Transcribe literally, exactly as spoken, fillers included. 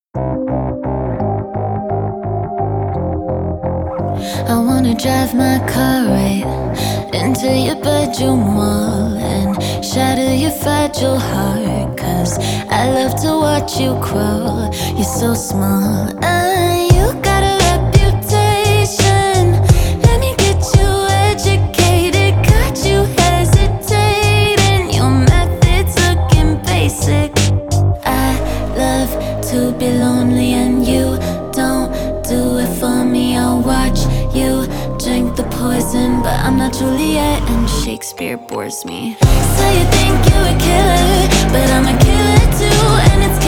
I wanna drive my car right into your bedroom wall and shatter your fragile heart. Cause I love to watch you crawl. You're so small and you got a reputation. Let me get you educated. Got you hesitating. Your methods looking basic. I love to be lonely and you don't do it for me. I'll watch you drink the poison, but I'm not Juliet and Shakespeare bores me. So you think you're a killer, but I'm a killer too. And it's